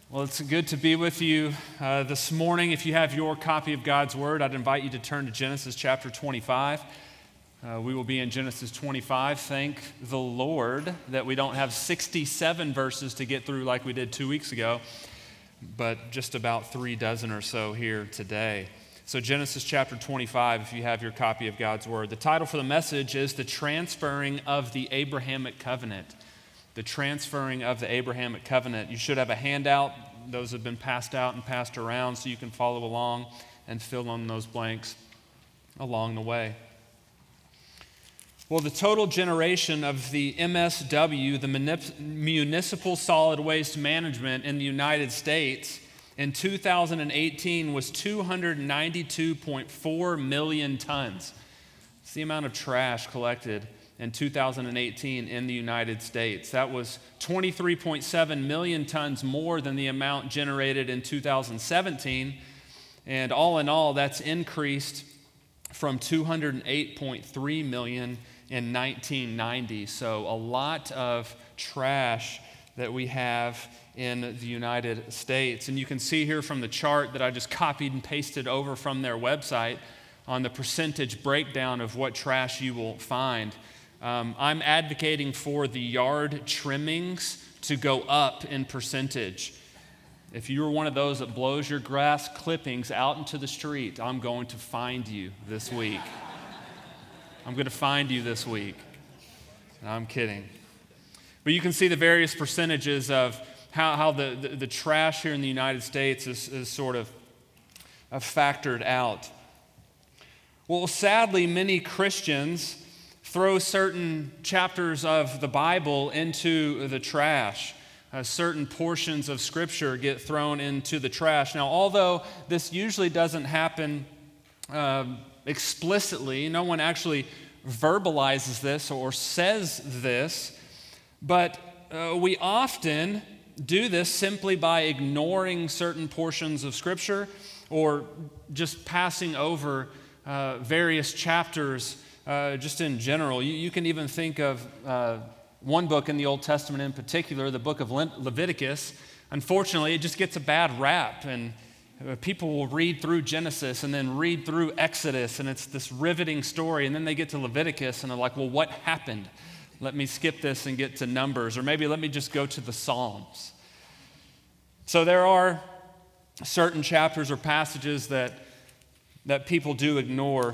Well, it's good to be with you this morning. If you have your copy of God's Word, I'd invite you to turn to Genesis chapter 25. We will be in Genesis 25. Thank the Lord that we don't have 67 verses to get through like we did 2 weeks ago, but just about 36 or so here today. So Genesis chapter 25, if you have your copy of God's Word. The title for the message is The Transferring of the Abrahamic Covenant. The transferring of the Abrahamic covenant. You should have a handout. Those have been passed out and passed around so you can follow along and fill in those blanks along the way. Well, the total generation of the MSW, the Municipal Solid Waste Management in the United States, in 2018 was 292.4 million tons. It's the amount of trash collected in 2018 in the United States. That was 23.7 million tons more than the amount generated in 2017. And all in all, that's increased from 208.3 million in 1990. So a lot of trash that we have in the United States. And you can see here from the chart that I just copied and pasted over from their website on the percentage breakdown of what trash you will find. I'm advocating for the yard trimmings to go up in percentage. If you're one of those that blows your grass clippings out into the street, I'm going to find you this week. I'm going to find you this week. No, I'm kidding. But you can see the various percentages of how the trash here in the United States is sort of factored out. Well, sadly, many Christians throw certain chapters of the Bible into the trash. Certain portions of Scripture get thrown into the trash. Now, although this usually doesn't happen explicitly, no one actually verbalizes this or says this, but we often do this simply by ignoring certain portions of Scripture or just passing over various chapters just in general. You can even think of one book in the Old Testament in particular, the book of Leviticus. Unfortunately, it just gets a bad rap, and people will read through Genesis and then read through Exodus, and it's this riveting story, and then they get to Leviticus, and they're like, well, what happened? Let me skip this and get to Numbers, or maybe let me just go to the Psalms. So there are certain chapters or passages that people do ignore.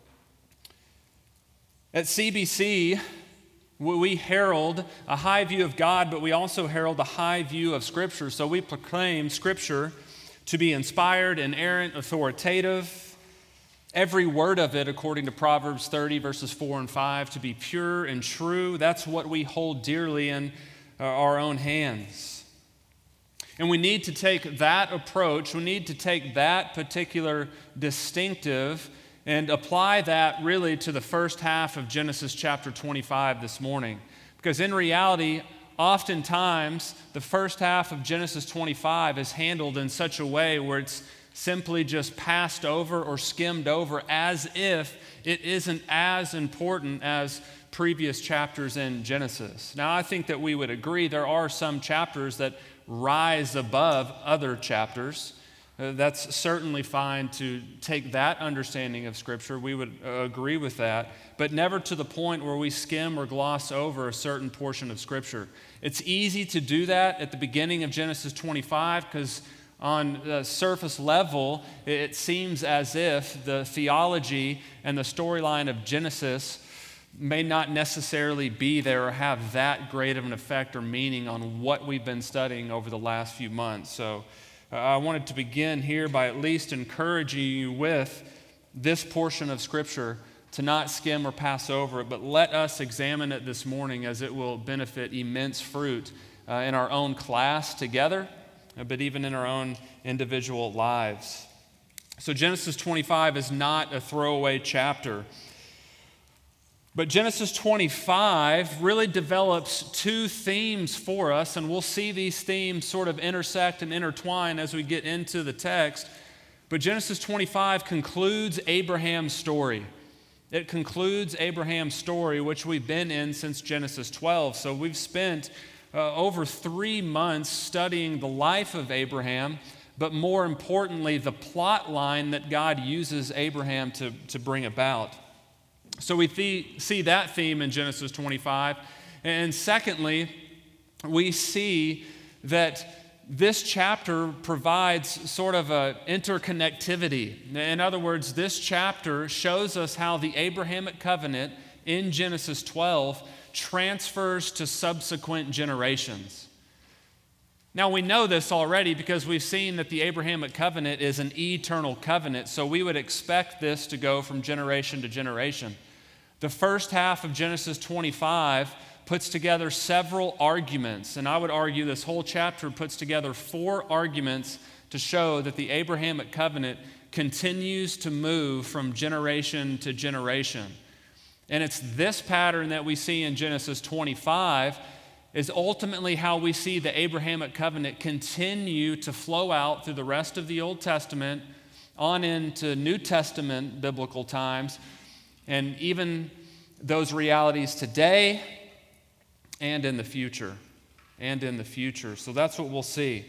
At CBC, we herald a high view of God, but we also herald a high view of Scripture. So we proclaim Scripture to be inspired, inerrant, authoritative, every word of it, according to Proverbs 30, verses 4 and 5, to be pure and true. That's what we hold dearly in our own hands. And we need to take that approach, we need to take that particular distinctive and apply that really to the first half of Genesis chapter 25 this morning. Because in reality, oftentimes, the first half of Genesis 25 is handled in such a way where it's simply just passed over or skimmed over as if it isn't as important as previous chapters in Genesis. Now, I think that we would agree there are some chapters that rise above other chapters. That's certainly fine to take that understanding of Scripture. We would agree with that, but never to the point where we skim or gloss over a certain portion of Scripture. It's easy to do that at the beginning of Genesis 25 because on the surface level, it seems as if the theology and the storyline of Genesis may not necessarily be there or have that great of an effect or meaning on what we've been studying over the last few months. So I wanted to begin here by at least encouraging you with this portion of Scripture to not skim or pass over it, but let us examine it this morning as it will benefit immense fruit in our own class together, but even in our own individual lives. So Genesis 25 is not a throwaway chapter. But Genesis 25 really develops two themes for us, and we'll see these themes sort of intersect and intertwine as we get into the text. But Genesis 25 concludes Abraham's story. It concludes Abraham's story, which we've been in since Genesis 12. So we've spent over 3 months studying the life of Abraham, but more importantly, the plot line that God uses Abraham to bring about. So we see that theme in Genesis 25. And secondly, we see that this chapter provides sort of an interconnectivity. In other words, this chapter shows us how the Abrahamic covenant in Genesis 12 transfers to subsequent generations. Now, we know this already because we've seen that the Abrahamic covenant is an eternal covenant, so we would expect this to go from generation to generation. The first half of Genesis 25 puts together several arguments, and I would argue this whole chapter puts together 4 arguments to show that the Abrahamic covenant continues to move from generation to generation. And it's this pattern that we see in Genesis 25 is ultimately how we see the Abrahamic covenant continue to flow out through the rest of the Old Testament on into New Testament biblical times, and even those realities today and in the future. So that's what we'll see.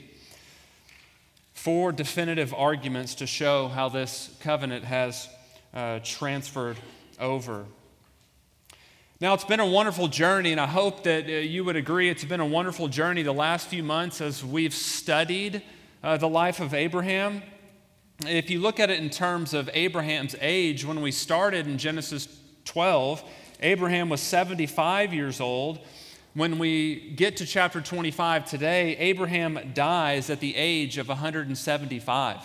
4 definitive arguments to show how this covenant has transferred over. Now, it's been a wonderful journey, and I hope that you would agree it's been a wonderful journey the last few months as we've studied the life of Abraham. If you look at it in terms of Abraham's age, when we started in Genesis 12, Abraham was 75 years old. When we get to chapter 25 today, Abraham dies at the age of 175.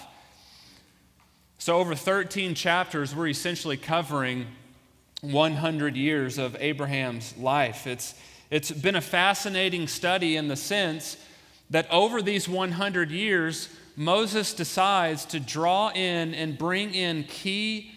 So over 13 chapters, we're essentially covering 100 years of Abraham's life. It's been a fascinating study in the sense that over these 100 years, Moses decides to draw in and bring in key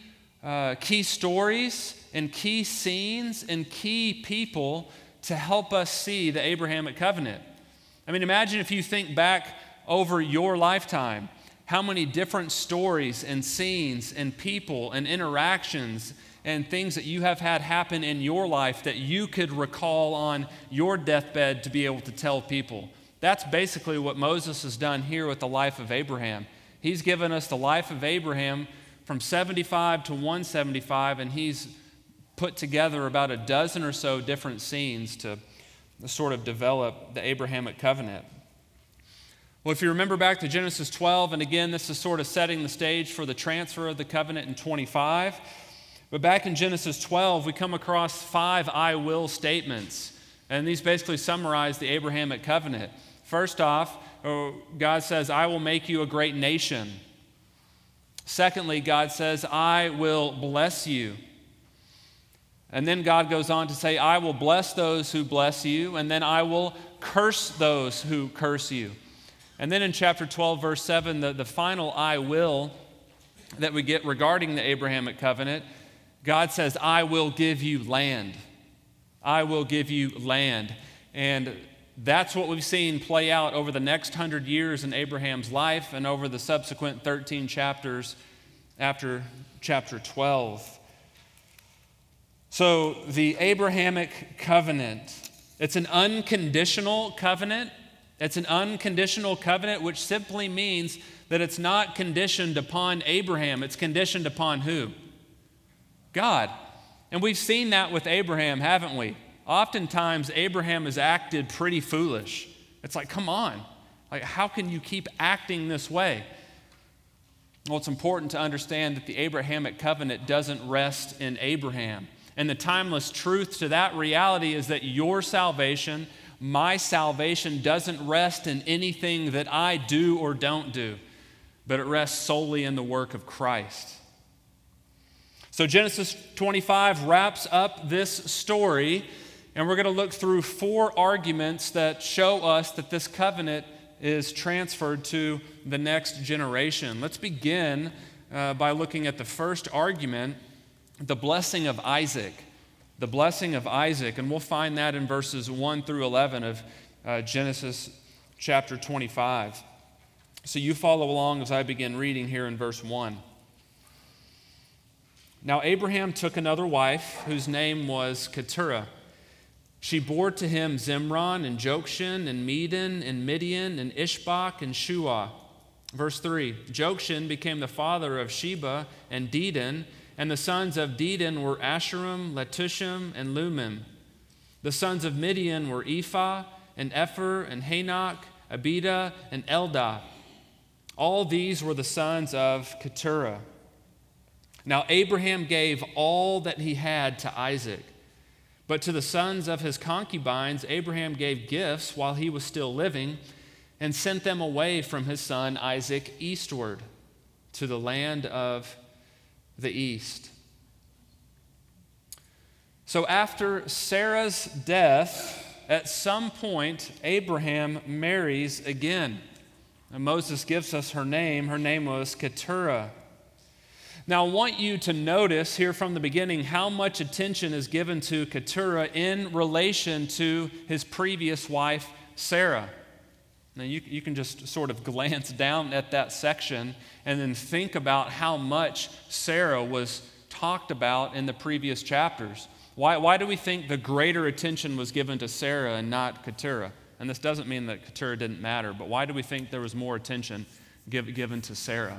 stories and key scenes and key people to help us see the Abrahamic covenant. I mean, imagine if you think back over your lifetime, how many different stories and scenes and people and interactions and things that you have had happen in your life that you could recall on your deathbed to be able to tell people. That's basically what Moses has done here with the life of Abraham. He's given us the life of Abraham from 75 to 175, and he's put together about a dozen or so different scenes to sort of develop the Abrahamic covenant. Well, if you remember back to Genesis 12, and again, this is sort of setting the stage for the transfer of the covenant in 25. But back in Genesis 12, we come across 5 I will statements. And these basically summarize the Abrahamic covenant. First off, God says, I will make you a great nation. Secondly, God says, I will bless you. And then God goes on to say, I will bless those who bless you, and then I will curse those who curse you. And then in chapter 12, verse 7, the final I will that we get regarding the Abrahamic covenant, God says, I will give you land. I will give you land. And that's what we've seen play out over the next 100 years in Abraham's life and over the subsequent 13 chapters after chapter 12. So the Abrahamic covenant, it's an unconditional covenant. It's an unconditional covenant, which simply means that it's not conditioned upon Abraham. It's conditioned upon who? God. And we've seen that with Abraham, haven't we? Oftentimes, Abraham has acted pretty foolish. It's like, come on. Like, how can you keep acting this way? Well, it's important to understand that the Abrahamic covenant doesn't rest in Abraham. And the timeless truth to that reality is that your salvation, my salvation, doesn't rest in anything that I do or don't do, but it rests solely in the work of Christ. So Genesis 25 wraps up this story, and we're going to look through 4 arguments that show us that this covenant is transferred to the next generation. Let's begin by looking at the first argument, the blessing of Isaac. The blessing of Isaac, and we'll find that in verses 1 through 11 of Genesis chapter 25. So you follow along as I begin reading here in verse 1. Now Abraham took another wife whose name was Keturah. She bore to him Zimron and Jokshan and Medan and Midian and Ishbak and Shuah. Verse 3, Jokshan became the father of Sheba and Dedan, and the sons of Dedan were Asherim, Letushim, and Lumim. The sons of Midian were Ephah and Epher and Hanok, Abida and Eldah. All these were the sons of Keturah. Now Abraham gave all that he had to Isaac. But to the sons of his concubines, Abraham gave gifts while he was still living and sent them away from his son Isaac eastward to the land of the east. So after Sarah's death, at some point, Abraham marries again. And Moses gives us her name. Her name was Keturah. Now, I want you to notice here from the beginning how much attention is given to Keturah in relation to his previous wife, Sarah. Now, you can just sort of glance down at that section and then think about how much Sarah was talked about in the previous chapters. Why do we think the greater attention was given to Sarah and not Keturah? And this doesn't mean that Keturah didn't matter, but why do we think there was more attention given to Sarah?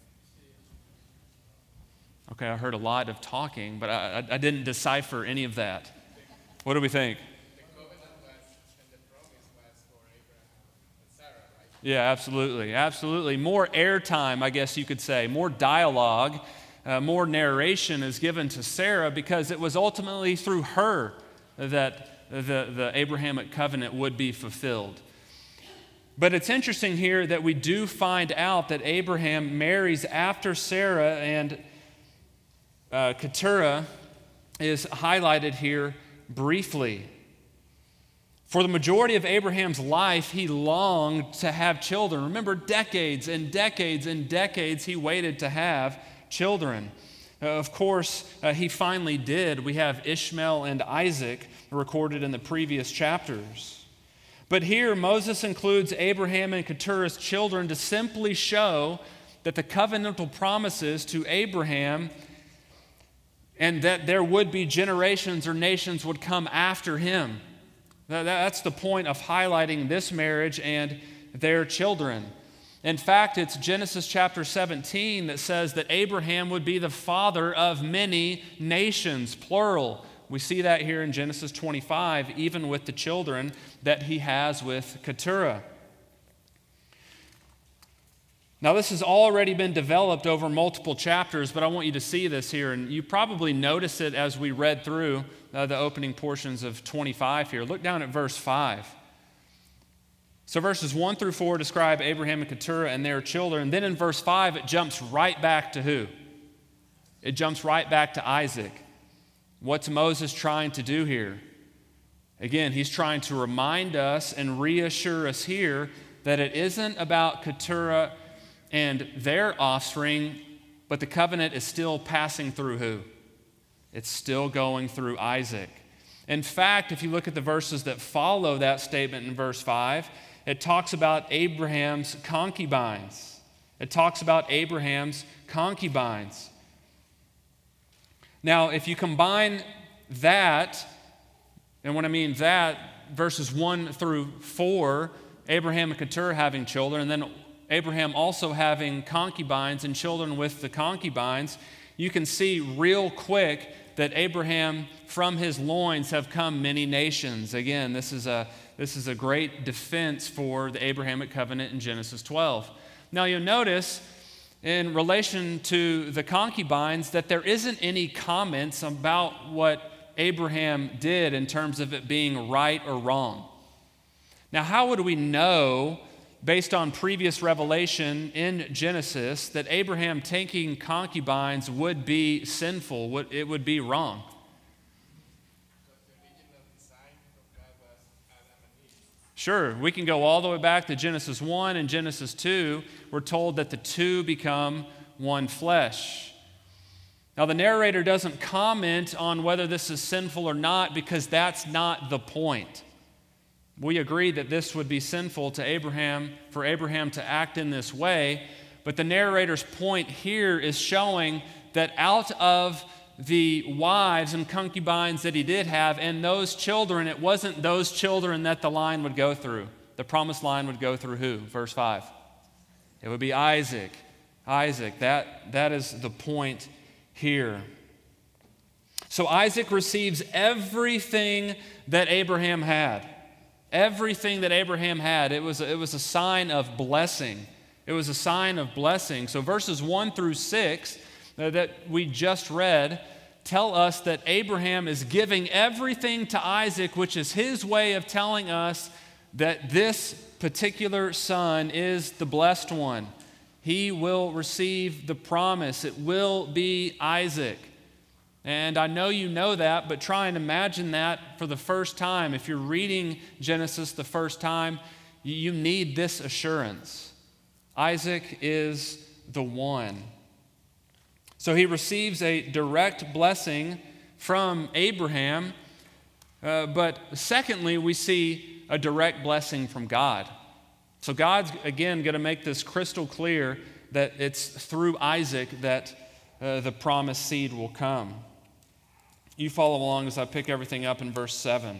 Okay, I heard a lot of talking, but I didn't decipher any of that. What do we think? The covenant and the promise was for Abraham and Sarah, right? Yeah, absolutely. Absolutely. More airtime, I guess you could say, more dialogue, more narration is given to Sarah because it was ultimately through her that the Abrahamic covenant would be fulfilled. But it's interesting here that we do find out that Abraham marries after Sarah, and Keturah is highlighted here briefly. For the majority of Abraham's life, he longed to have children. Remember, decades and decades and decades he waited to have children. Of course, he finally did. We have Ishmael and Isaac recorded in the previous chapters. But here, Moses includes Abraham and Keturah's children to simply show that the covenantal promises to Abraham and that there would be generations or nations would come after him. That's the point of highlighting this marriage and their children. In fact, it's Genesis chapter 17 that says that Abraham would be the father of many nations, plural. We see that here in Genesis 25, even with the children that he has with Keturah. Now, this has already been developed over multiple chapters, but I want you to see this here, and you probably noticed it as we read through the opening portions of 25 here. Look down at verse 5. So verses 1 through 4 describe Abraham and Keturah and their children, and then in verse 5 it jumps right back to who? It jumps right back to Isaac. What's Moses trying to do here? Again, he's trying to remind us and reassure us here that it isn't about Keturah and their offspring, but the covenant is still passing through who? It's still going through Isaac. In fact, if you look at the verses that follow that statement in verse 5, it talks about Abraham's concubines. It talks about Abraham's concubines. Now, if you combine that, and when I mean that, verses 1 through 4, Abraham and Keturah having children, and then Abraham also having concubines and children with the concubines, you can see real quick that Abraham, from his loins have come many nations. Again, this is a great defense for the Abrahamic covenant in Genesis 12. Now you'll notice in relation to the concubines that there isn't any comments about what Abraham did in terms of it being right or wrong. Now, how would we know, based on previous revelation in Genesis, that Abraham taking concubines would be sinful, it would be wrong? Sure, we can go all the way back to Genesis 1 and Genesis 2. We're told that the two become one flesh. Now, the narrator doesn't comment on whether this is sinful or not because that's not the point. We agree that this would be sinful to Abraham, for Abraham to act in this way, but the narrator's point here is showing that out of the wives and concubines that he did have, and those children, it wasn't those children that the line would go through. The promised line would go through who? Verse 5. It would be Isaac. Isaac, that is the point here. So Isaac receives everything that Abraham had. Everything that Abraham had. It was a sign of blessing. It was a sign of blessing. So verses 1 through 6 that we just read tell us that Abraham is giving everything to Isaac, which is his way of telling us that this particular son is the blessed one. He will receive the promise. It will be Isaac. And I know you know that, but try and imagine that for the first time. If you're reading Genesis the first time, you need this assurance. Isaac is the one. So he receives a direct blessing from Abraham, but secondly, we see a direct blessing from God. So God's, again, going to make this crystal clear that it's through Isaac that the promised seed will come. You follow along as I pick everything up in verse 7.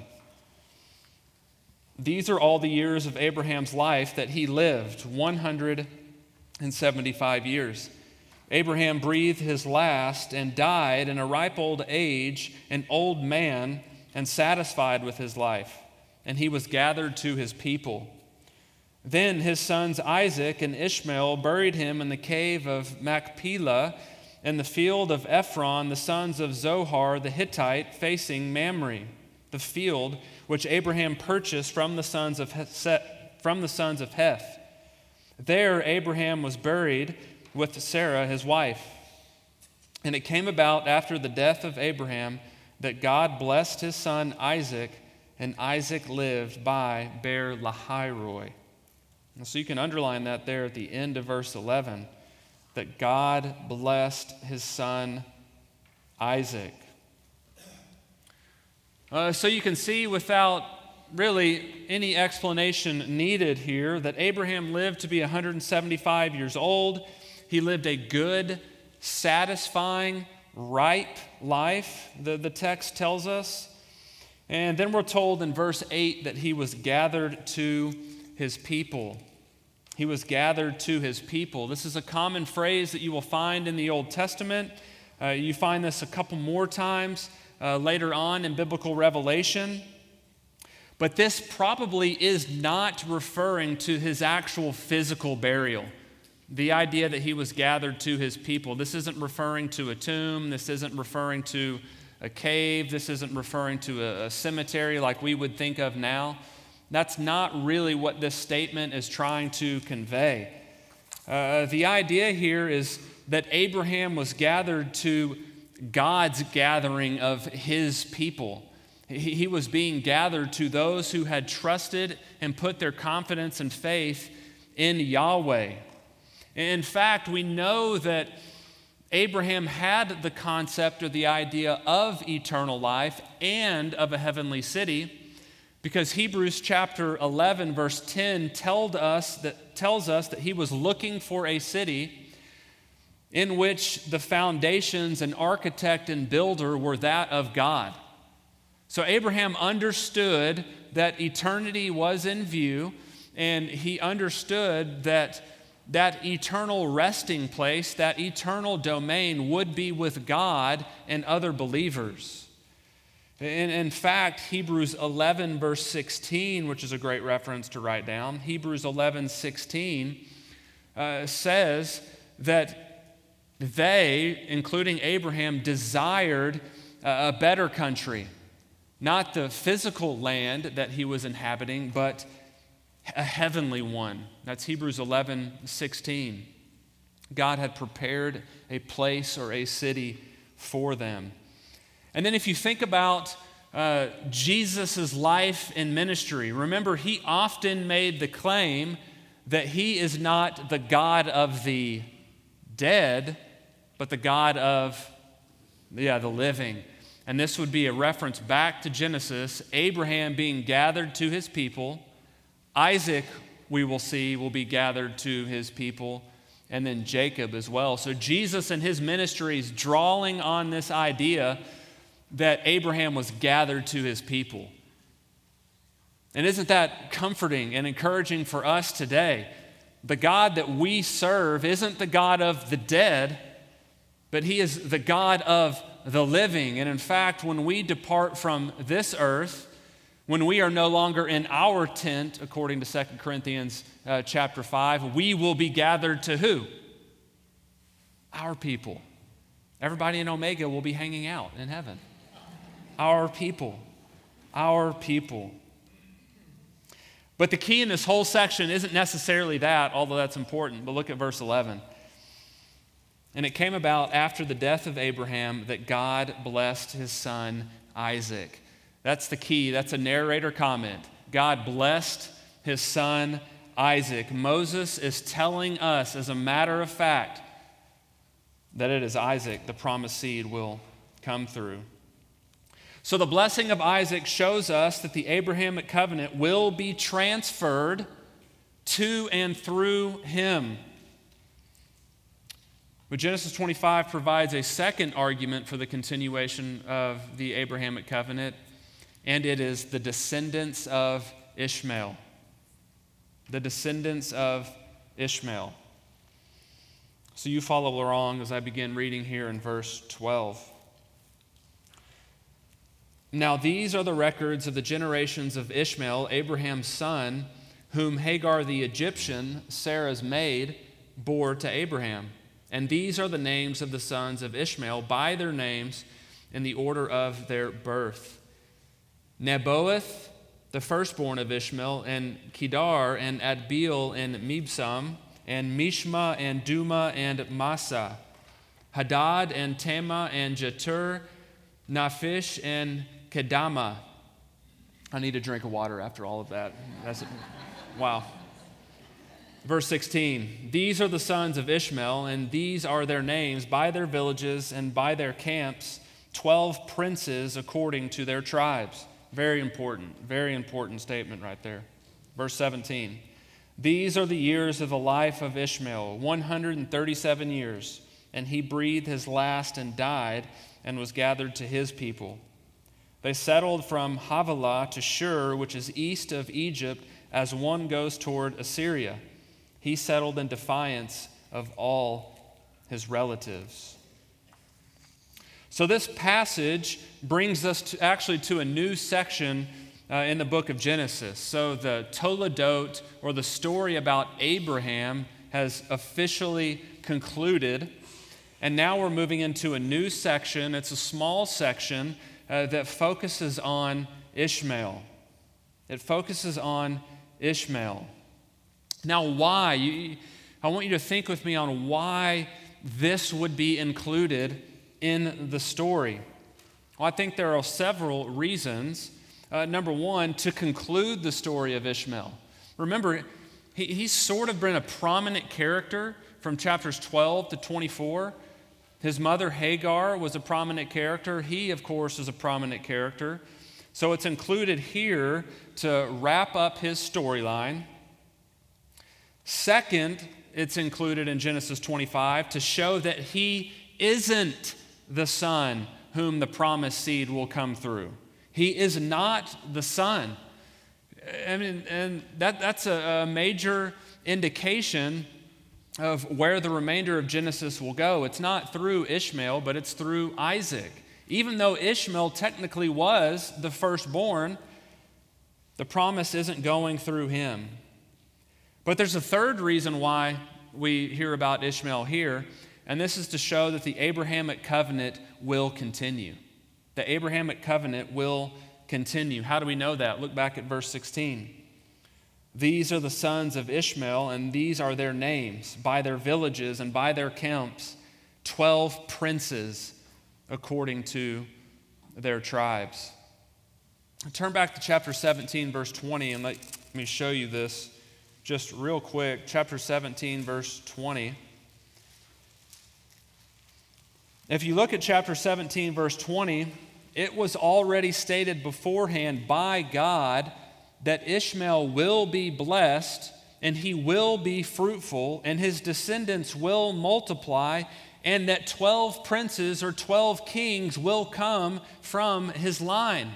These are all the years of Abraham's life that he lived, 175 years. Abraham breathed his last and died in a ripe old age, an old man, and satisfied with his life. And he was gathered to his people. Then his sons Isaac and Ishmael buried him in the cave of Machpelah in the field of Ephron, the sons of Zohar the Hittite, facing Mamre, the field which Abraham purchased from the sons of Heth. There Abraham was buried with Sarah his wife. And it came about after the death of Abraham that God blessed his son Isaac, and Isaac lived by Beer Lahairoi. So you can underline that there at the end of verse 11, that God blessed his son Isaac. So you can see without really any explanation needed here that Abraham lived to be 175 years old. He lived a good, satisfying, ripe life, the text tells us. And then we're told in verse 8 that he was gathered to his people. He was gathered to his people. This is a common phrase that you will find in the Old Testament. You find this a couple more times later on in biblical revelation. But this probably is not referring to his actual physical burial. The idea that he was gathered to his people. This isn't referring to a tomb. This isn't referring to a cave. This isn't referring to a cemetery like we would think of now. That's not really what this statement is trying to convey. The idea here is that Abraham was gathered to God's gathering of his people. He was being gathered to those who had trusted and put their confidence and faith in Yahweh. In fact, we know that Abraham had the concept or the idea of eternal life and of a heavenly city, because Hebrews chapter 11, verse 10 tells us that he was looking for a city in which the foundations and architect and builder were that of God. So Abraham understood that eternity was in view, and he understood that eternal resting place, that eternal domain would be with God and other believers. In fact, Hebrews 11, verse 16, which is a great reference to write down, Hebrews 11, 16 says that they, including Abraham, desired a better country. Not the physical land that he was inhabiting, but a heavenly one. That's Hebrews 11:16. God had prepared a place or a city for them. And then if you think about Jesus' life and ministry, remember he often made the claim that he is not the God of the dead, but the God of the living. And this would be a reference back to Genesis, Abraham being gathered to his people. Isaac, we will see, will be gathered to his people. and then Jacob as well. So Jesus and his ministry is drawing on this idea that Abraham was gathered to his people. And isn't that comforting and encouraging for us today? The God that we serve isn't the God of the dead, but he is the God of the living. And in fact, when we depart from this earth, when we are no longer in our tent, according to 2 Corinthians chapter 5, we will be gathered to who? Our people. Everybody in Omega will be hanging out in heaven. Our people. Our people. But the key in this whole section isn't necessarily that, although that's important. But look at verse 11. And it came about after the death of Abraham that God blessed his son Isaac. That's the key. That's a narrator comment. God blessed his son Isaac. Moses is telling us, as a matter of fact, that it is Isaac, the promised seed, will come through. So the blessing of Isaac shows us that the Abrahamic covenant will be transferred to and through him. But Genesis 25 provides a second argument for the continuation of the Abrahamic covenant, and it is the descendants of Ishmael. The descendants of Ishmael. So you follow along as I begin reading here in verse 12. Now these are the records of the generations of Ishmael, Abraham's son, whom Hagar the Egyptian, Sarah's maid, bore to Abraham. And these are the names of the sons of Ishmael by their names in the order of their birth. Nebaioth, the firstborn of Ishmael, and Kedar, and Adbeel, and Mibsam, and Mishma, and Duma, and Massa, Hadad, and Tema, and Jetur, Naphish, and Kedama. I need a drink of water after all of that. Wow. Verse 16, these are the sons of Ishmael, and these are their names by their villages and by their camps, 12 princes according to their tribes. Very important statement right there. Verse 17, these are the years of the life of Ishmael, 137 years, and he breathed his last and died and was gathered to his people. They settled from Havilah to Shur, which is east of Egypt, as one goes toward Assyria. He settled in defiance of all his relatives. So this passage brings us to a new section in the book of Genesis. So the Toledot, or the story about Abraham, has officially concluded. And now we're moving into a new section. It's a small section that focuses on Ishmael. It focuses on Ishmael. Now, why? I want you to think with me on why this would be included in the story. Well, I think there are several reasons. Number one, to conclude the story of Ishmael. Remember, he's sort of been a prominent character from chapters 12 to 24. His mother Hagar was a prominent character. He, of course, is a prominent character. So it's included here to wrap up his storyline. Second, it's included in Genesis 25 to show that he isn't the son whom the promised seed will come through. He is not the son. I mean, and that's a major indication of where the remainder of Genesis will go. It's not through Ishmael, but it's through Isaac. Even though Ishmael technically was the firstborn, the promise isn't going through him. But there's a third reason why we hear about Ishmael here, and this is to show that the Abrahamic covenant will continue. The Abrahamic covenant will continue. How do we know that? Look back at verse 16. These are the sons of Ishmael, and these are their names, by their villages and by their camps, 12 princes according to their tribes. Turn back to chapter 17, verse 20, and let me show you this just real quick. Chapter 17, verse 20. If you look at chapter 17, verse 20, it was already stated beforehand by God that Ishmael will be blessed and he will be fruitful, and his descendants will multiply, and that 12 princes or 12 kings will come from his line.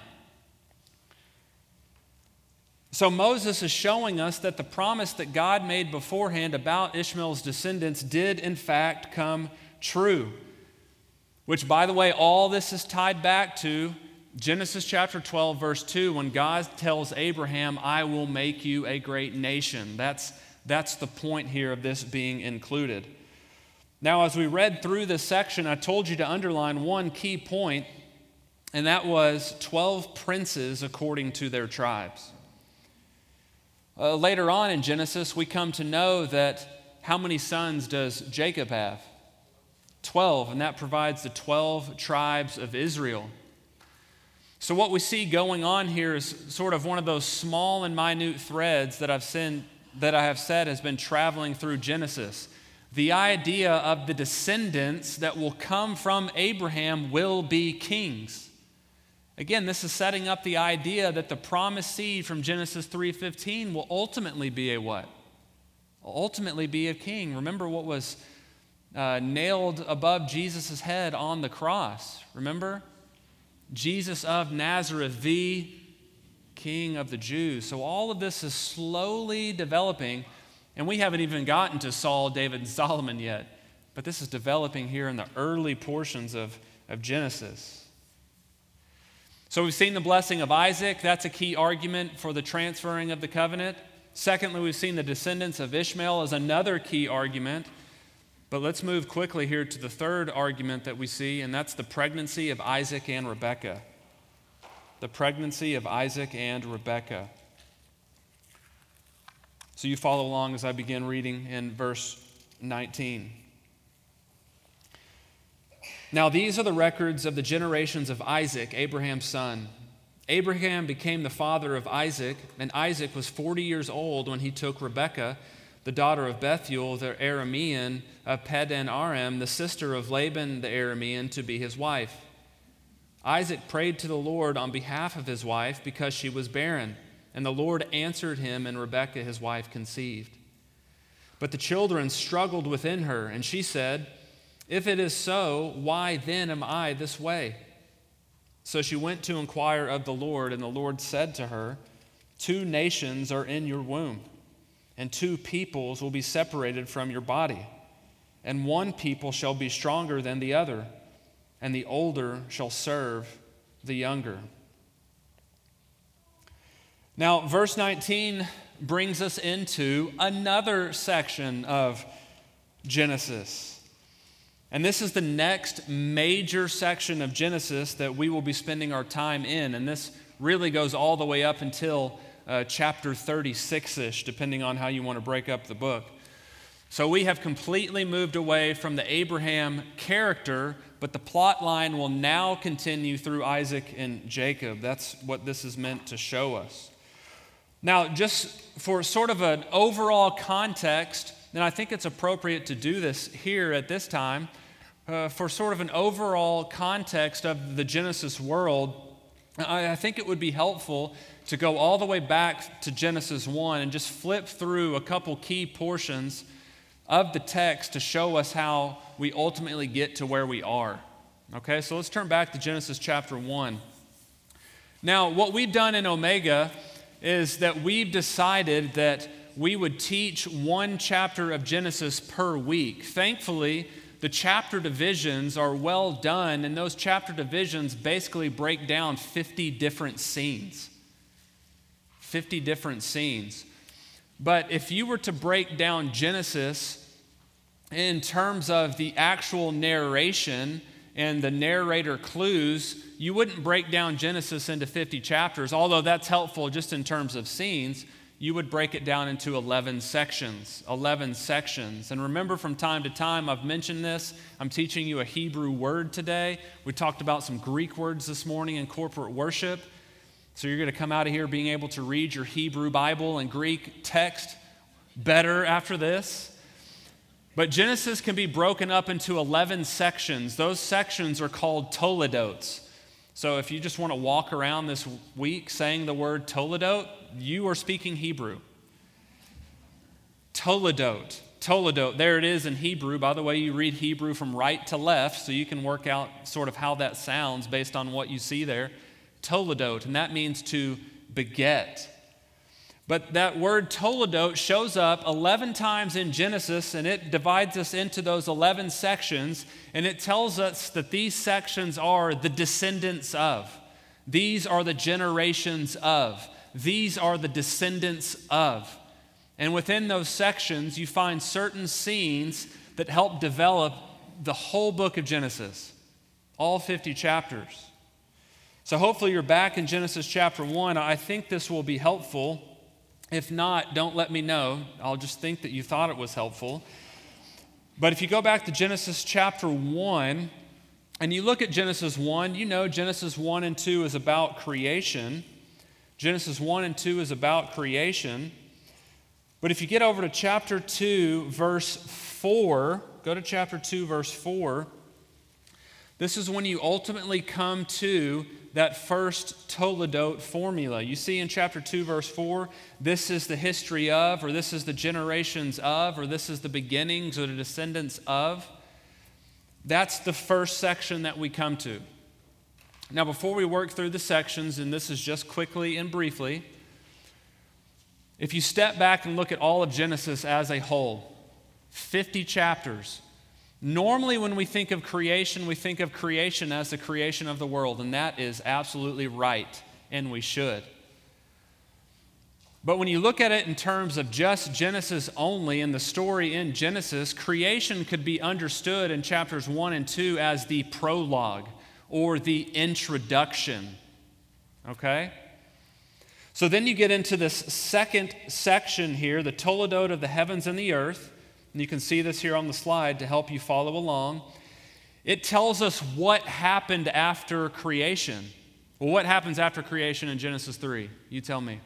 So Moses is showing us that the promise that God made beforehand about Ishmael's descendants did in fact come true. Which, by the way, all this is tied back to Genesis chapter 12, verse 2, when God tells Abraham, I will make you a great nation. That's the point here of this being included. Now, as we read through this section, I told you to underline one key point, and that was 12 princes according to their tribes. Later on in Genesis, we come to know that how many sons does Jacob have? 12, and that provides the 12 tribes of Israel. So what we see going on here is sort of one of those small and minute threads that I have said has been traveling through Genesis. The idea of the descendants that will come from Abraham will be kings. Again, this is setting up the idea that the promised seed from Genesis 3:15 will ultimately be a what? Ultimately be a king. Remember what was nailed above Jesus' head on the cross. Remember? Jesus of Nazareth, the King of the Jews. So all of this is slowly developing, and we haven't even gotten to Saul, David, and Solomon yet, but this is developing here in the early portions of Genesis. So we've seen the blessing of Isaac. That's a key argument for the transferring of the covenant. Secondly, we've seen the descendants of Ishmael as another key argument. But let's move quickly here to the third argument that we see, and that's the pregnancy of Isaac and Rebekah. The pregnancy of Isaac and Rebekah. So you follow along as I begin reading in verse 19. Now these are the records of the generations of Isaac, Abraham's son. Abraham became the father of Isaac, and Isaac was 40 years old when he took Rebekah, the daughter of Bethuel, the Aramean of Padan Aram, the sister of Laban the Aramean, to be his wife. Isaac prayed to the Lord on behalf of his wife because she was barren, and the Lord answered him, and Rebekah his wife conceived. But the children struggled within her, and she said, If it is so, why then am I this way? So she went to inquire of the Lord, and the Lord said to her, 2 nations are in your womb, and 2 peoples will be separated from your body. And one people shall be stronger than the other, and the older shall serve the younger. Now, verse 19 brings us into another section of Genesis. And this is the next major section of Genesis that we will be spending our time in. And this really goes all the way up until chapter 36-ish, depending on how you want to break up the book. So we have completely moved away from the Abraham character, but the plot line will now continue through Isaac and Jacob. That's what this is meant to show us. Now, just for sort of an overall context, and I think it's appropriate to do this here at this time, for sort of an overall context of the Genesis world, I think it would be helpful to go all the way back to Genesis 1 and just flip through a couple key portions of the text to show us how we ultimately get to where we are. Okay, so let's turn back to Genesis chapter 1. Now, what we've done in Omega is that we've decided that we would teach one chapter of Genesis per week. Thankfully, the chapter divisions are well done, and those chapter divisions basically break down 50 different scenes. 50 different scenes. But if you were to break down Genesis in terms of the actual narration and the narrator clues, you wouldn't break down Genesis into 50 chapters, although that's helpful just in terms of scenes. You would break it down into 11 sections. 11 sections. And remember, from time to time, I've mentioned this. I'm teaching you a Hebrew word today. We talked about some Greek words this morning in corporate worship. So you're going to come out of here being able to read your Hebrew Bible and Greek text better after this. But Genesis can be broken up into 11 sections. Those sections are called toledotes. So if you just want to walk around this week saying the word toledot, you are speaking Hebrew. Toledot. Toledot. There it is in Hebrew. By the way, you read Hebrew from right to left, so you can work out sort of how that sounds based on what you see there. Toledot, and that means to beget. But that word toledot shows up 11 times in Genesis, and it divides us into those 11 sections, and it tells us that these sections are the descendants of. These are the generations of. These are the descendants of. And within those sections, you find certain scenes that help develop the whole book of Genesis, all 50 chapters. So hopefully you're back in Genesis chapter 1. I think this will be helpful. If not, don't let me know. I'll just think that you thought it was helpful. But if you go back to Genesis chapter 1, and you look at Genesis 1, you know Genesis 1 and 2 is about creation. Genesis 1 and 2 is about creation. But if you get over to chapter 2, verse 4, go to chapter 2, verse 4, this is when you ultimately come to that first Toledot formula. You see in chapter 2, verse 4, this is the history of, or this is the generations of, or this is the beginnings or the descendants of. That's the first section that we come to. Now, before we work through the sections, and this is just quickly and briefly, if you step back and look at all of Genesis as a whole, 50 chapters, normally when we think of creation as the creation of the world, and that is absolutely right, and we should. But when you look at it in terms of just Genesis only and the story in Genesis, creation could be understood in chapters 1 and 2 as the prologue or the introduction. Okay? So then you get into this second section here, the Toledot of the heavens and the earth. And you can see this here on the slide to help you follow along. It tells us what happened after creation. Well, what happens after creation in Genesis 3? You tell me.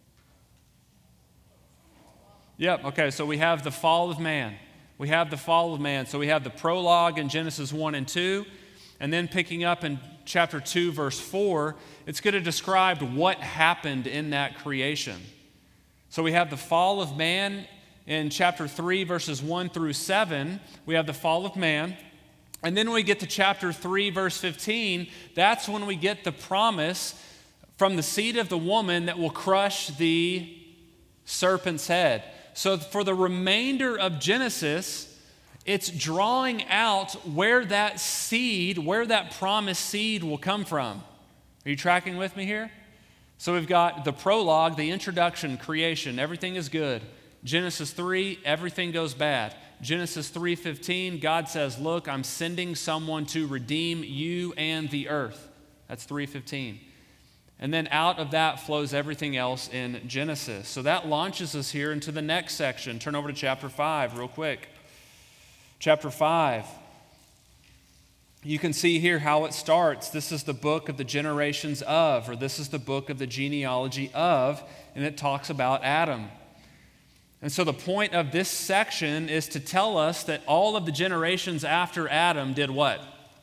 Yep, okay, so we have the fall of man. So we have the prologue in Genesis 1 and 2. And then picking up in chapter 2, verse 4, it's going to describe what happened in that creation. So we have the fall of man. In chapter 3, verses 1 through 7, we have the fall of man. And then when we get to chapter 3, verse 15, that's when we get the promise from the seed of the woman that will crush the serpent's head. So for the remainder of Genesis, it's drawing out where that seed, where that promised seed will come from. Are you tracking with me here? So we've got the prologue, the introduction, creation, everything is good. Genesis 3, everything goes bad. Genesis 3:15, God says, look, I'm sending someone to redeem you and the earth. That's 3:15. And then out of that flows everything else in Genesis. So that launches us here into the next section. Turn over to chapter 5 real quick. Chapter 5. You can see here how it starts. This is the book of the generations of, or this is the book of the genealogy of, and it talks about Adam. And so the point of this section is to tell us that all of the generations after Adam did what?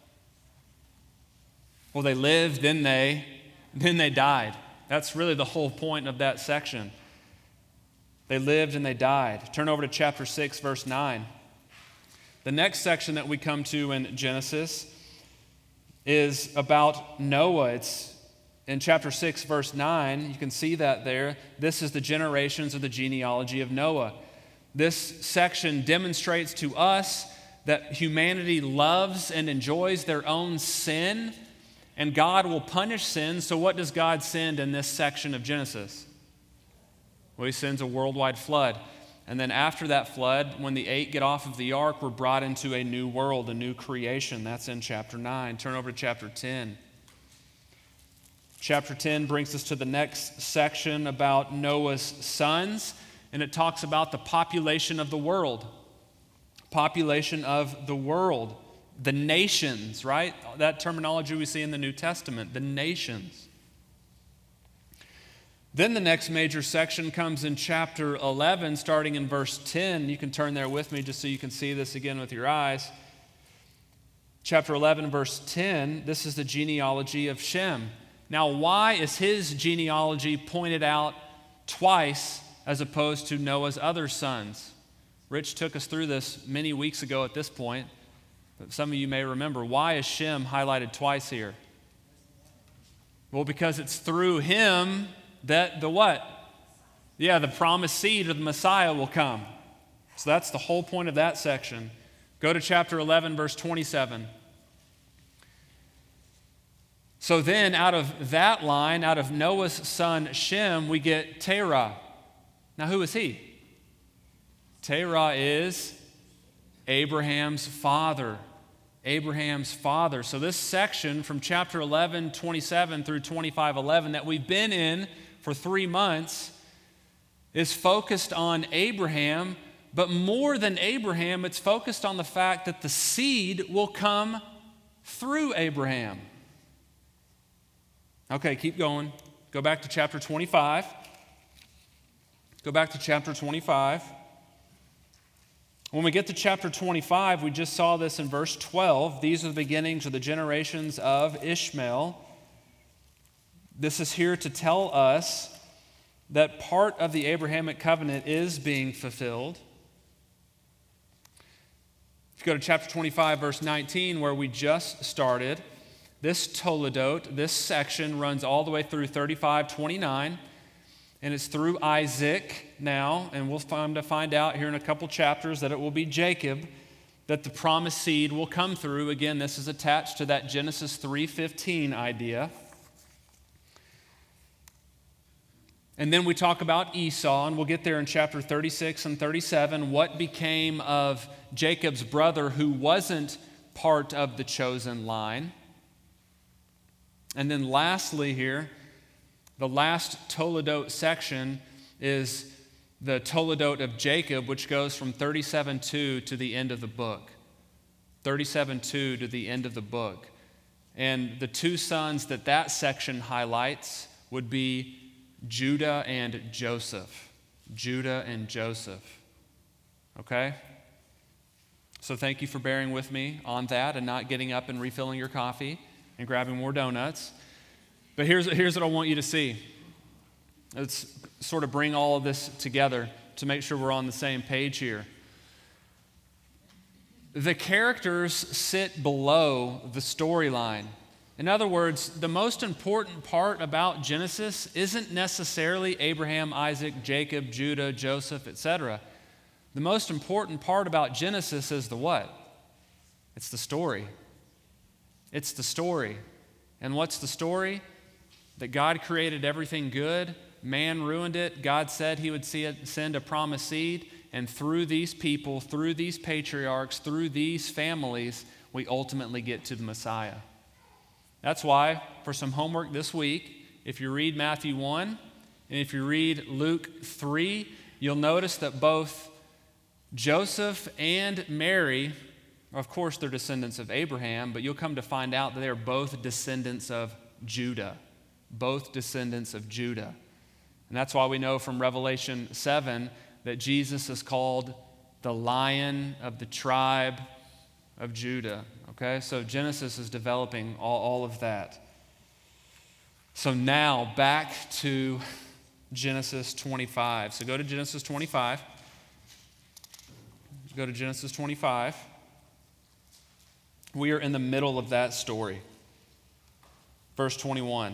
Well, they lived, then they died. That's really the whole point of that section. They lived and they died. Turn over to chapter 6, verse 9. The next section that we come to in Genesis is about Noah. It's in chapter 6, verse 9. You can see that there. This is the generations of the genealogy of Noah. This section demonstrates to us that humanity loves and enjoys their own sin, and God will punish sin. So what does God send in this section of Genesis? Well, he sends a worldwide flood. And then after that flood, when the 8 get off of the ark, we're brought into a new world, a new creation. That's in chapter 9. Turn over to chapter 10. Chapter 10 brings us to the next section about Noah's sons, and it talks about the population of the world. Population of the world. The nations, right? That terminology we see in the New Testament, the nations. Then the next major section comes in chapter 11, starting in verse 10. You can turn there with me just so you can see this again with your eyes. Chapter 11, verse 10, this is the genealogy of Shem. Now, why is his genealogy pointed out twice as opposed to Noah's other sons. Rich took us through this many weeks ago at this point, but some of you may remember. Why is Shem highlighted twice here? Well, because it's through him that the what? Yeah, the promised seed of the Messiah will come. So that's the whole point of that section. Go to chapter 11, verse 27. So then, out of that line, out of Noah's son Shem, we get Terah. Now, who is he? Terah is Abraham's father. Abraham's father. So this section from chapter 11, 27 through 25, 11 that we've been in for 3 months is focused on Abraham, but more than Abraham, it's focused on the fact that the seed will come through Abraham. Okay, keep going. Go back to chapter 25. Go back to chapter 25. When we get to chapter 25, we just saw this in verse 12. These are the beginnings of the generations of Ishmael. This is here to tell us that part of the Abrahamic covenant is being fulfilled. If you go to chapter 25, verse 19, where we just started, this Toledot, this section runs all the way through 35:29, and it's through Isaac now, and we'll find out here in a couple chapters that it will be Jacob that the promised seed will come through. Again, this is attached to that Genesis 3:15 idea. And then we talk about Esau, and we'll get there in chapter 36 and 37. What became of Jacob's brother who wasn't part of the chosen line? And then lastly here, the last Toledot section is the Toledot of Jacob, which goes from 37:2 to the end of the book. 37:2 to the end of the book. And the two sons that section highlights would be Judah and Joseph. Judah and Joseph. Okay? So thank you for bearing with me on that and not getting up and refilling your coffee and grabbing more donuts. But here's what I want you to see. Let's sort of bring all of this together to make sure we're on the same page here. The characters sit below the storyline. In other words, the most important part about Genesis isn't necessarily Abraham, Isaac, Jacob, Judah, Joseph, etc. The most important part about Genesis is the what? It's the story. It's the story. And what's the story? That God created everything good, man ruined it, God said he would send a promised seed, and through these people, through these patriarchs, through these families, we ultimately get to the Messiah. That's why, for some homework this week, if you read Matthew 1 and if you read Luke 3, you'll notice that both Joseph and Mary, of course, they're descendants of Abraham, but you'll come to find out that they're both descendants of Judah. Both descendants of Judah. And that's why we know from Revelation 7 that Jesus is called the Lion of the tribe of Judah. Okay, so Genesis is developing all of that. So now back to Genesis 25. So go to Genesis 25. Go to Genesis 25. We are in the middle of that story. Verse 21.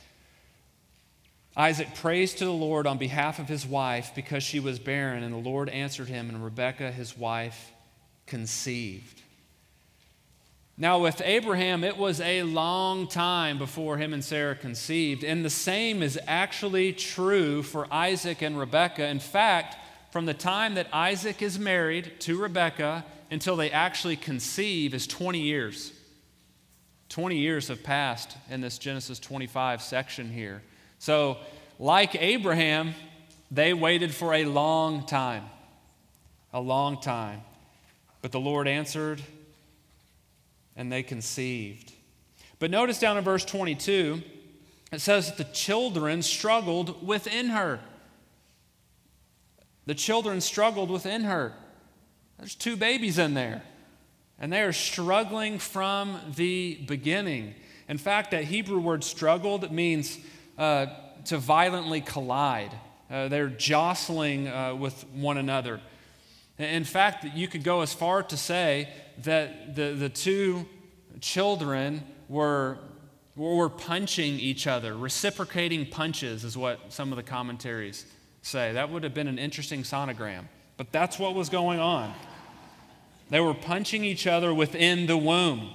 Isaac prays to the Lord on behalf of his wife because she was barren, and the Lord answered him, and Rebekah, his wife, conceived. Now, with Abraham, it was a long time before him and Sarah conceived, and the same is actually true for Isaac and Rebekah. In fact, from the time that Isaac is married to Rebekah until they actually conceive is 20 years. 20 years have passed in this Genesis 25 section here. So, like Abraham, they waited for a long time. A long time. But the Lord answered, and they conceived. But notice down in verse 22, it says that the children struggled within her. The children struggled within her. There's 2 babies in there. And they are struggling from the beginning. In fact, that Hebrew word struggled means to violently collide. They're jostling with one another. In fact, you could go as far to say that the two children were punching each other. Reciprocating punches is what some of the commentaries say. That would have been an interesting sonogram. But that's what was going on. They were punching each other within the womb.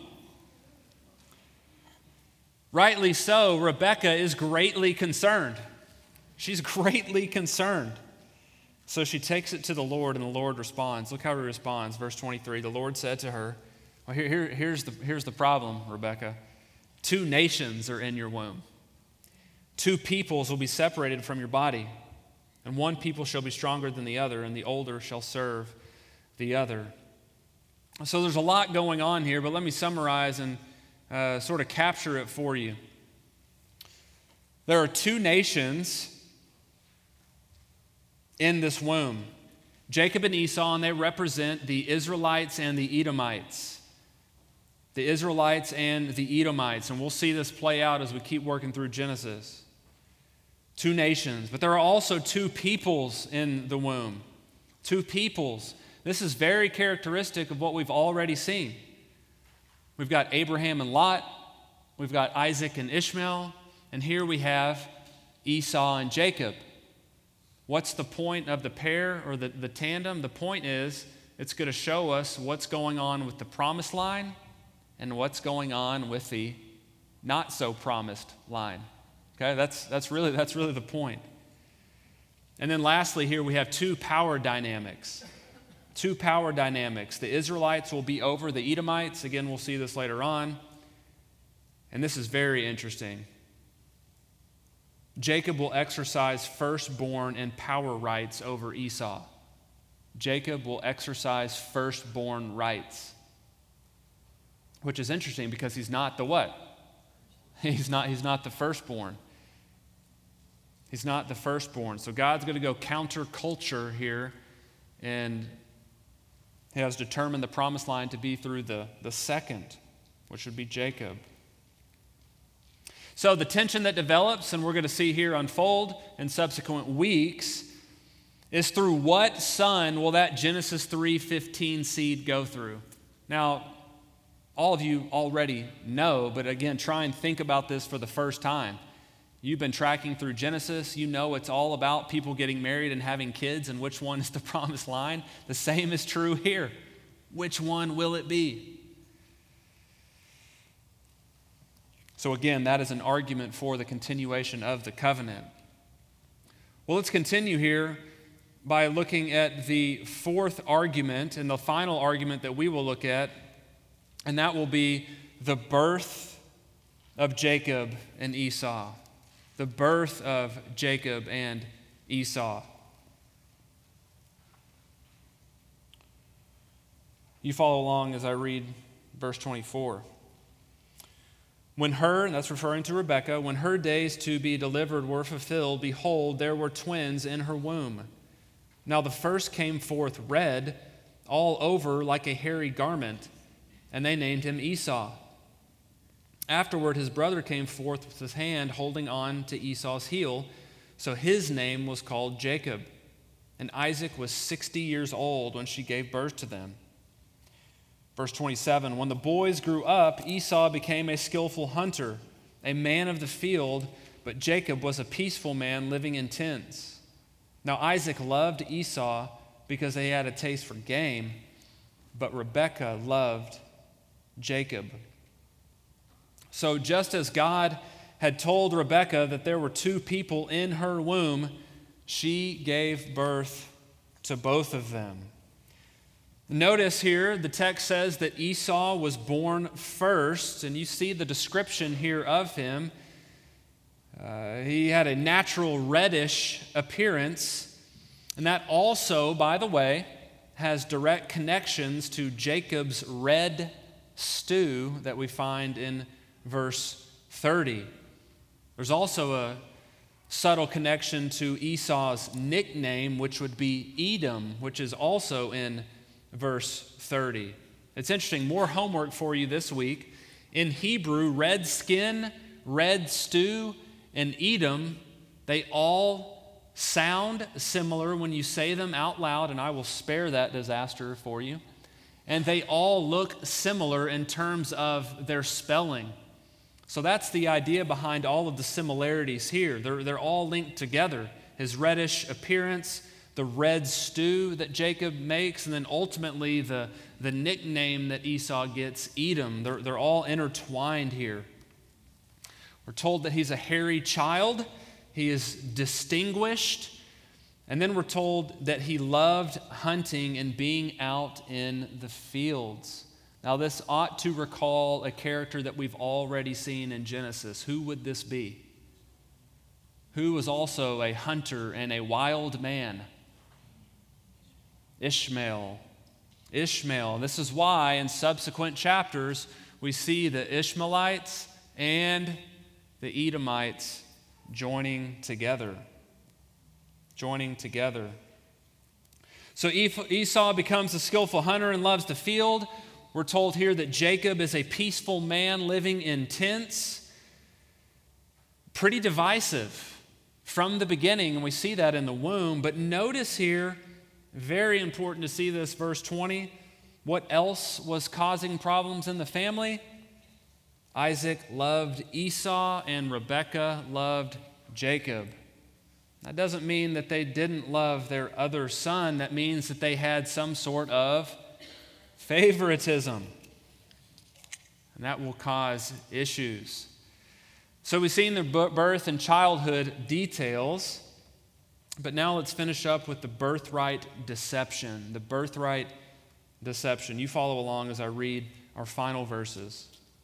Rightly so, Rebekah is greatly concerned. She's greatly concerned. So she takes it to the Lord, and the Lord responds. Look how he responds. Verse 23, the Lord said to her, well, here's the problem, Rebekah. 2 nations are in your womb. 2 peoples will be separated from your body, and one people shall be stronger than the other, and the older shall serve the other. So there's a lot going on here, but let me summarize and sort of capture it for you. There are 2 nations in this womb, Jacob and Esau, and they represent the Israelites and the Edomites. The Israelites and the Edomites, and we'll see this play out as we keep working through Genesis. 2 nations, but there are also 2 peoples in the womb. 2 peoples. This is very characteristic of what we've already seen. We've got Abraham and Lot, we've got Isaac and Ishmael, and here we have Esau and Jacob. What's the point of the pair or the tandem? The point is it's going to show us what's going on with the promised line and what's going on with the not so promised line. Okay, that's really the point. And then lastly here we have 2 power dynamics. 2 power dynamics. The Israelites will be over the Edomites. Again, we'll see this later on. And this is very interesting. Jacob will exercise firstborn and power rights over Esau. Jacob will exercise firstborn rights. Which is interesting because he's not the what? He's not the firstborn. He's not the firstborn. So God's going to go counterculture here, and he has determined the promised line to be through the second, which would be Jacob. So the tension that develops, and we're going to see here unfold in subsequent weeks, is through what son will that Genesis 3:15 seed go through? Now, all of you already know, but again, try and think about this for the first time. You've been tracking through Genesis. You know it's all about people getting married and having kids, and which one is the promised line. The same is true here. Which one will it be? So again, that is an argument for the continuation of the covenant. Well, let's continue here by looking at the 4th argument and the final argument that we will look at, and that will be the birth of Jacob and Esau. The birth of Jacob and Esau. You follow along as I read verse 24. When her, and that's referring to Rebekah, when her days to be delivered were fulfilled, behold, there were twins in her womb. Now the first came forth red, all over like a hairy garment, and they named him Esau. Afterward his brother came forth with his hand holding on to Esau's heel, so his name was called Jacob. And Isaac was 60 years old when she gave birth to them. Verse 27, when the boys grew up, Esau became a skillful hunter, a man of the field, but Jacob was a peaceful man living in tents. Now Isaac loved Esau because he had a taste for game, but Rebekah loved Jacob. So just as God had told Rebekah that there were 2 people in her womb, she gave birth to both of them. Notice here, the text says that Esau was born first, and you see the description here of him. He had a natural reddish appearance, and that also, by the way, has direct connections to Jacob's red stew that we find in verse 30. There's also a subtle connection to Esau's nickname, which would be Edom, which is also in verse 30. It's interesting, more homework for you this week. In Hebrew, red skin, red stew, and Edom, they all sound similar when you say them out loud, and I will spare that disaster for you. And they all look similar in terms of their spelling. So that's the idea behind all of the similarities here. They're all linked together. His reddish appearance, the red stew that Jacob makes, and then ultimately the nickname that Esau gets, Edom. They're all intertwined here. We're told that he's a hairy child. He is distinguished. And then we're told that he loved hunting and being out in the fields. Now, this ought to recall a character that we've already seen in Genesis. Who would this be? Who was also a hunter and a wild man? Ishmael. This is why in subsequent chapters we see the Ishmaelites and the Edomites joining together. So Esau becomes a skillful hunter and loves the field. We're told here that Jacob is a peaceful man living in tents. Pretty divisive from the beginning, and we see that in the womb. But notice here, very important to see this, verse 20. What else was causing problems in the family? Isaac loved Esau and Rebekah loved Jacob. That doesn't mean that they didn't love their other son. That means that they had some sort of favoritism. And that will cause issues. So we've seen the birth and childhood details, but now let's finish up with the birthright deception. The birthright deception. You follow along as I read our final verses.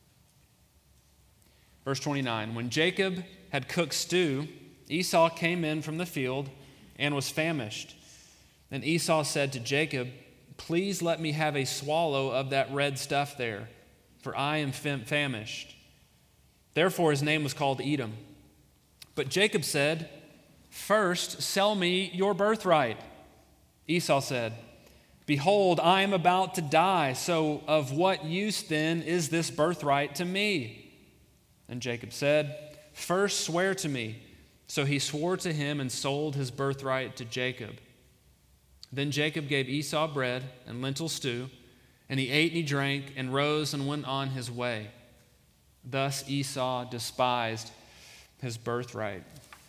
Verse 29, when Jacob had cooked stew, Esau came in from the field and was famished. And Esau said to Jacob, please let me have a swallow of that red stuff there, for I am famished. Therefore his name was called Edom. But Jacob said, first sell me your birthright. Esau said, behold, I am about to die, so of what use then is this birthright to me? And Jacob said, first swear to me. So he swore to him and sold his birthright to Jacob. Then Jacob gave Esau bread and lentil stew, and he ate and he drank and rose and went on his way. Thus Esau despised his birthright.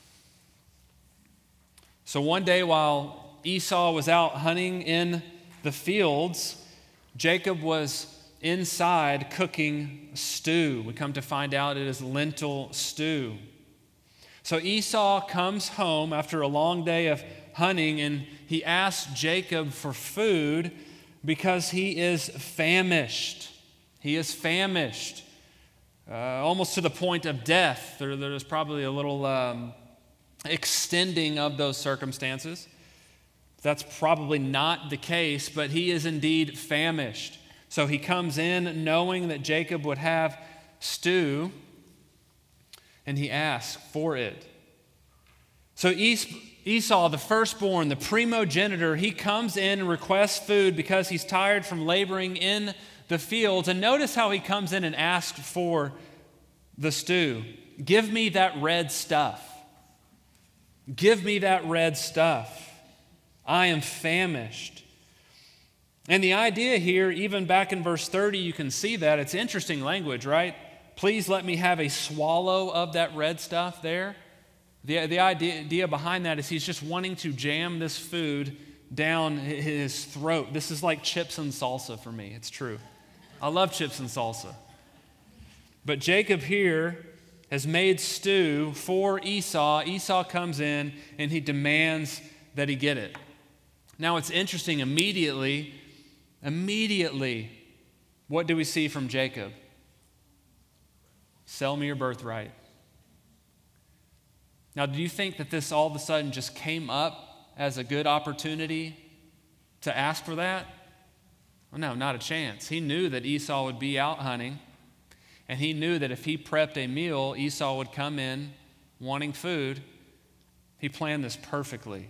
So one day while Esau was out hunting in the fields, Jacob was inside cooking stew. We come to find out it is lentil stew. So Esau comes home after a long day of hunting, and he asks Jacob for food because he is famished. He is famished, almost to the point of death. There's probably a little extending of those circumstances. That's probably not the case, but he is indeed famished. So he comes in knowing that Jacob would have stew, and he asks for it. So Esau, the firstborn, the primogenitor, he comes in and requests food because he's tired from laboring in the fields. And notice how he comes in and asks for the stew. Give me that red stuff. Give me that red stuff. I am famished. And the idea here, even back in verse 30, you can see that. It's interesting language, right? Please let me have a swallow of that red stuff there. The idea behind that is he's just wanting to jam this food down his throat. This is like chips and salsa for me. It's true. I love chips and salsa. But Jacob here has made stew for Esau. Esau comes in and he demands that he get it. Now it's interesting, immediately, what do we see from Jacob? Sell me your birthright. Now, do you think that this all of a sudden just came up as a good opportunity to ask for that? Well, no, not a chance. He knew that Esau would be out hunting, and he knew that if he prepped a meal, Esau would come in wanting food. He planned this perfectly.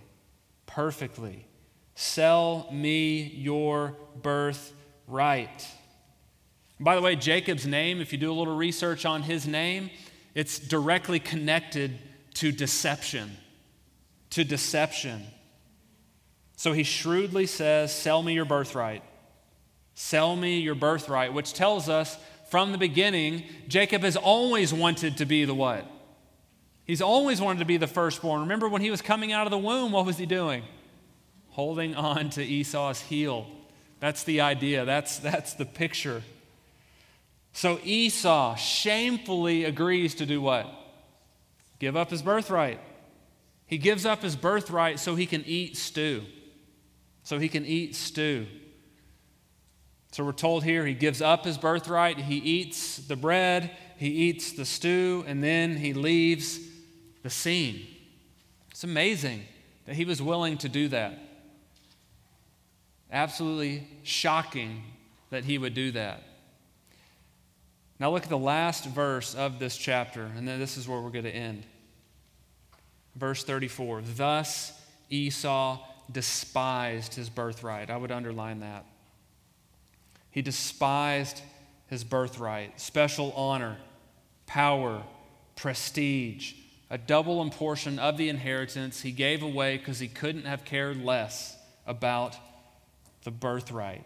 Sell me your birthright. By the way, Jacob's name, if you do a little research on his name, it's directly connected to deception. to deception. So he shrewdly says, sell me your birthright. Sell me your birthright, which tells us from the beginning, Jacob has always wanted to be the what? He's always wanted to be the firstborn. Remember when he was coming out of the womb, what was he doing? Holding on to Esau's heel. That's the idea. That's the picture. So Esau shamefully agrees to do what? Give up his birthright. He gives up his birthright so he can eat stew. So he can eat stew. So we're told here he gives up his birthright, he eats the bread, he eats the stew, and then he leaves the scene. It's amazing that he was willing to do that. Absolutely shocking that he would do that. Now look at the last verse of this chapter, and then this is where we're going to end. Verse 34, thus Esau despised his birthright. I would underline that. He despised his birthright, special honor, power, prestige, a double portion of the inheritance he gave away because he couldn't have cared less about the birthright.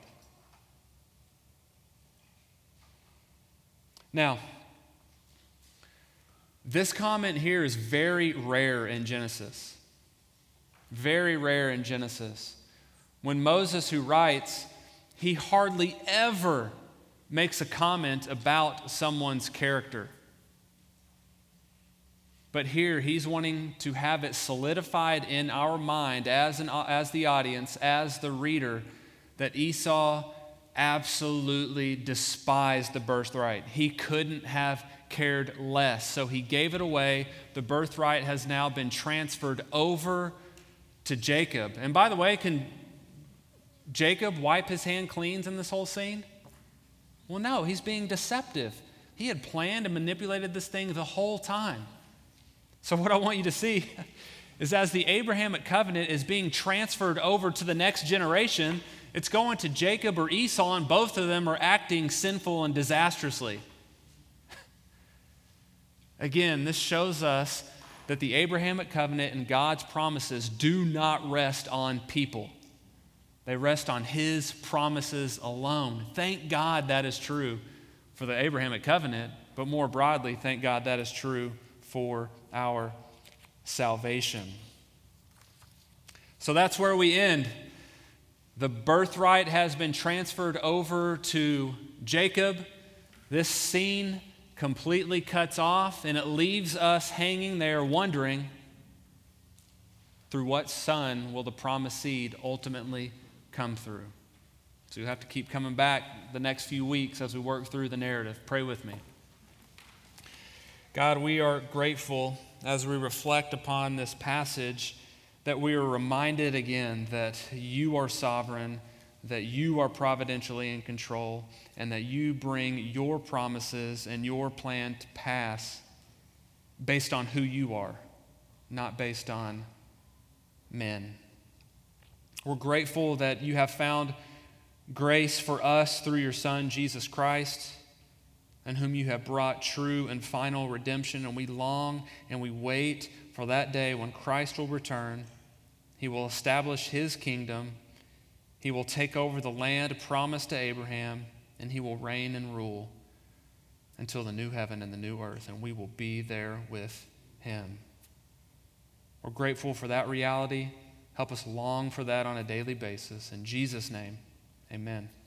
Now, this comment here is very rare in Genesis. Very rare in Genesis. When Moses, who writes, he hardly ever makes a comment about someone's character. But here he's wanting to have it solidified in our mind as the audience, as the reader, that Esau absolutely despised the birthright. He couldn't have cared less. So he gave it away. The birthright has now been transferred over to Jacob. And by the way, can Jacob wipe his hand clean in this whole scene? Well, no, he's being deceptive. He had planned and manipulated this thing the whole time. So what I want you to see is as the Abrahamic covenant is being transferred over to the next generation, it's going to Jacob or Esau, and both of them are acting sinful and disastrously. Again, this shows us that the Abrahamic covenant and God's promises do not rest on people. They rest on His promises alone. Thank God that is true for the Abrahamic covenant, but more broadly, thank God that is true for our salvation. So that's where we end. The birthright has been transferred over to Jacob. This scene completely cuts off, and it leaves us hanging there wondering, through what son will the promised seed ultimately come through? So you have to keep coming back the next few weeks as we work through the narrative. Pray with me. God, we are grateful as we reflect upon this passage that we are reminded again that you are sovereign, that you are providentially in control, and that you bring your promises and your plan to pass based on who you are, not based on men. We're grateful that you have found grace for us through your Son, Jesus Christ, in whom you have brought true and final redemption, and we long and we wait for that day when Christ will return. He will establish his kingdom. He will take over the land promised to Abraham, and he will reign and rule until the new heaven and the new earth, and we will be there with him. We're grateful for that reality. Help us long for that on a daily basis. In Jesus' name, amen.